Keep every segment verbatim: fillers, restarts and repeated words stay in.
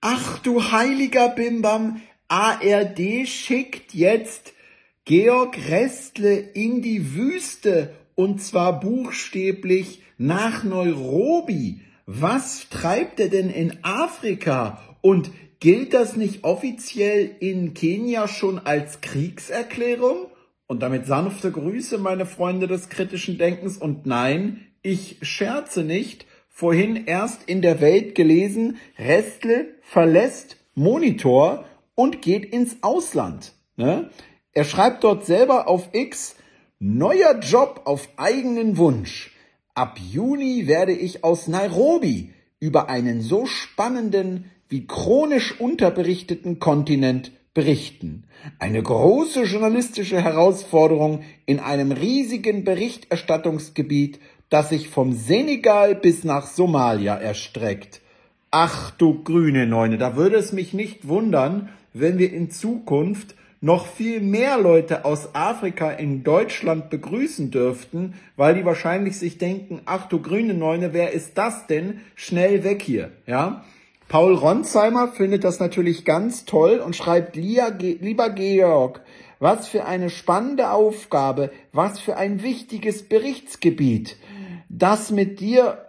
Ach du heiliger Bimbam, A R D schickt jetzt Georg Restle in die Wüste und zwar buchstäblich nach Nairobi. Was treibt er denn in Afrika? Und gilt das nicht offiziell in Kenia schon als Kriegserklärung? Und damit sanfte Grüße, meine Freunde des kritischen Denkens. Und nein, ich scherze nicht. Vorhin erst in der Welt gelesen, Restle verlässt Monitor und geht ins Ausland. Ne? Er schreibt dort selber auf X, neuer Job auf eigenen Wunsch. Ab Juni werde ich aus Nairobi über einen so spannenden wie chronisch unterberichteten Kontinent berichten. Eine große journalistische Herausforderung in einem riesigen Berichterstattungsgebiet, das sich vom Senegal bis nach Somalia erstreckt. Ach du grüne Neune, da würde es mich nicht wundern, wenn wir in Zukunft noch viel mehr Leute aus Afrika in Deutschland begrüßen dürften, weil die wahrscheinlich sich denken, ach du grüne Neune, wer ist das denn? Schnell weg hier, ja? Paul Ronsheimer findet das natürlich ganz toll und schreibt, lieber Georg, was für eine spannende Aufgabe, was für ein wichtiges Berichtsgebiet, das mit dir,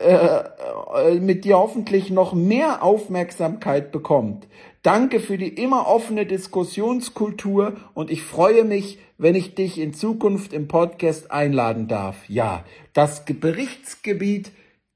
äh, mit dir hoffentlich noch mehr Aufmerksamkeit bekommt. Danke für die immer offene Diskussionskultur und ich freue mich, wenn ich dich in Zukunft im Podcast einladen darf. Ja, das Berichtsgebiet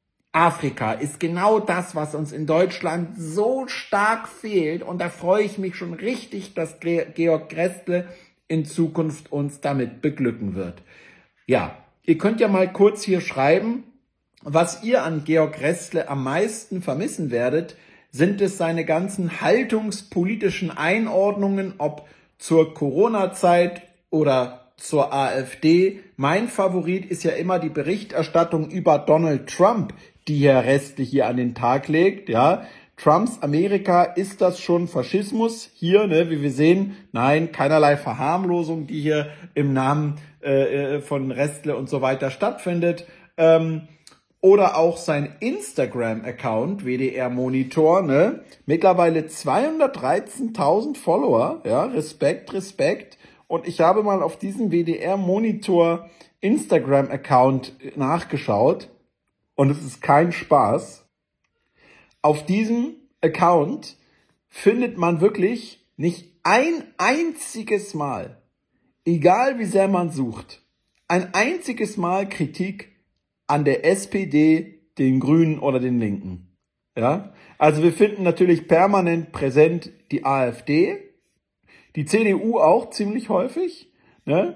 Afrika ist genau das, was uns in Deutschland so stark fehlt und da freue ich mich schon richtig, dass Georg Restle in Zukunft uns damit beglücken wird. Ja, ihr könnt ja mal kurz hier schreiben, was ihr an Georg Restle am meisten vermissen werdet. Sind es seine ganzen haltungspolitischen Einordnungen, ob zur Corona-Zeit oder zur AfD? Mein Favorit ist ja immer die Berichterstattung über Donald Trump, die Herr Restle hier an den Tag legt. Ja, Trumps Amerika, ist das schon Faschismus? Hier, ne, wie wir sehen, nein, keinerlei Verharmlosung, die hier im Namen äh, von Restle und so weiter stattfindet. Ähm, Oder auch sein Instagram-Account, W D R Monitor, ne? Mittlerweile zweihundertdreizehntausend Follower, ja, Respekt, Respekt. Und ich habe mal auf diesem W D R Monitor Instagram-Account nachgeschaut und es ist kein Spaß. Auf diesem Account findet man wirklich nicht ein einziges Mal, egal wie sehr man sucht, ein einziges Mal Kritik an der S P D, den Grünen oder den Linken. Ja? Also wir finden natürlich permanent präsent die AfD, die C D U auch ziemlich häufig, ne?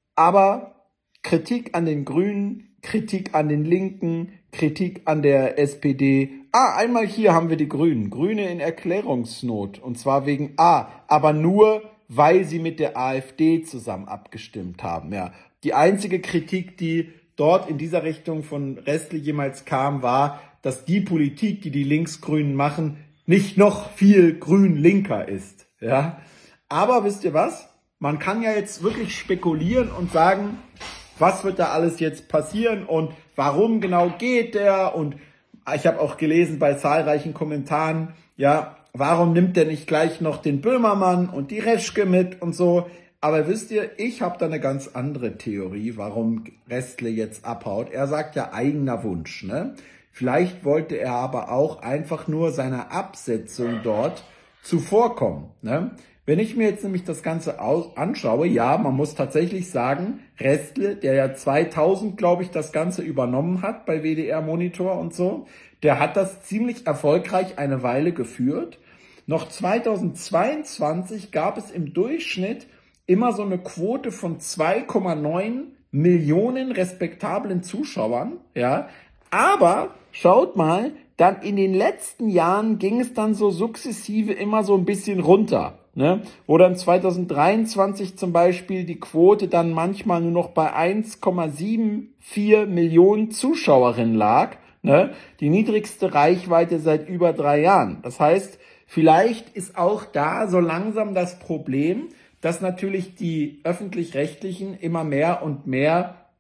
Aber Kritik an den Grünen, Kritik an den Linken, Kritik an der S P D. Ah, einmal hier haben wir die Grünen. Grüne in Erklärungsnot. Und zwar wegen A, aber nur, weil sie mit der AfD zusammen abgestimmt haben. Ja, die einzige Kritik, die dort in dieser Richtung von Restle jemals kam, war, dass die Politik, die die Linksgrünen machen, nicht noch viel grün-linker ist. Ja, aber wisst ihr was? Man kann ja jetzt wirklich spekulieren und sagen, was wird da alles jetzt passieren und warum genau geht der? Und ich habe auch gelesen bei zahlreichen Kommentaren, ja, warum nimmt der nicht gleich noch den Böhmermann und die Reschke mit und so? Aber wisst ihr, ich habe da eine ganz andere Theorie, warum Restle jetzt abhaut. Er sagt ja eigener Wunsch, ne? Vielleicht wollte er aber auch einfach nur seiner Absetzung dort zuvorkommen, ne? Wenn ich mir jetzt nämlich das Ganze anschaue, ja, man muss tatsächlich sagen, Restle, der ja zweitausend, glaube ich, das Ganze übernommen hat bei W D R Monitor und so, der hat das ziemlich erfolgreich eine Weile geführt. Noch zweitausendzweiundzwanzig gab es im Durchschnitt immer so eine Quote von zwei Komma neun Millionen respektablen Zuschauern, ja. Aber schaut mal, dann in den letzten Jahren ging es dann so sukzessive immer so ein bisschen runter, ne? Wo dann zweitausenddreiundzwanzig zum Beispiel die Quote dann manchmal nur noch bei eins Komma vierundsiebzig Millionen Zuschauerinnen lag, ne? Die niedrigste Reichweite seit über drei Jahren. Das heißt, vielleicht ist auch da so langsam das Problem, dass natürlich die Öffentlich-Rechtlichen immer mehr und mehr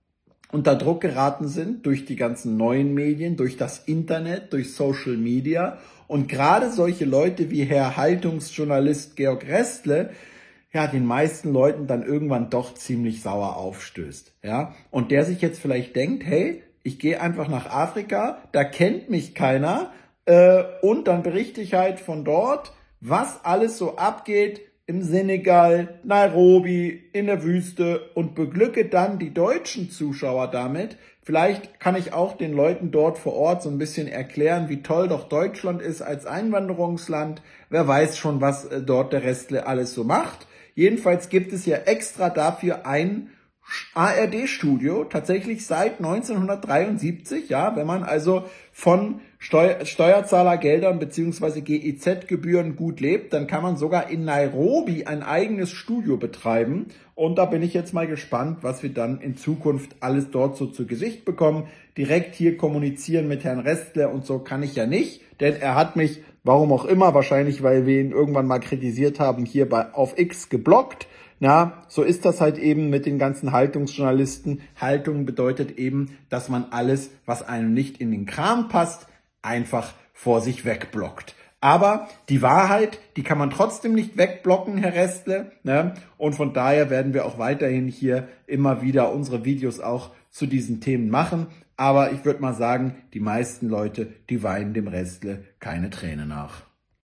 unter Druck geraten sind durch die ganzen neuen Medien, durch das Internet, durch Social Media. Und gerade solche Leute wie Herr Haltungsjournalist Georg Restle, ja, den meisten Leuten dann irgendwann doch ziemlich sauer aufstößt. Ja, und der sich jetzt vielleicht denkt, hey, ich gehe einfach nach Afrika, da kennt mich keiner, äh, und dann berichte ich halt von dort, was alles so abgeht im Senegal, Nairobi, in der Wüste und beglücke dann die deutschen Zuschauer damit. Vielleicht kann ich auch den Leuten dort vor Ort so ein bisschen erklären, wie toll doch Deutschland ist als Einwanderungsland. Wer weiß schon, was äh, dort der Restle alles so macht. Jedenfalls gibt es ja extra dafür ein A R D-Studio, tatsächlich seit neunzehnhundertdreiundsiebzig, ja, wenn man also von Steu- Steuerzahlergeldern bzw. G E Z-Gebühren gut lebt, dann kann man sogar in Nairobi ein eigenes Studio betreiben. Und da bin ich jetzt mal gespannt, was wir dann in Zukunft alles dort so zu Gesicht bekommen. Direkt hier kommunizieren mit Herrn Restle und so kann ich ja nicht, denn er hat mich, warum auch immer, wahrscheinlich weil wir ihn irgendwann mal kritisiert haben, hier bei auf X geblockt. Na, so ist das halt eben mit den ganzen Haltungsjournalisten. Haltung bedeutet eben, dass man alles, was einem nicht in den Kram passt, einfach vor sich wegblockt. Aber die Wahrheit, die kann man trotzdem nicht wegblocken, Herr Restle. Ne? Und von daher werden wir auch weiterhin hier immer wieder unsere Videos auch zu diesen Themen machen. Aber ich würde mal sagen, die meisten Leute, die weinen dem Restle keine Träne nach.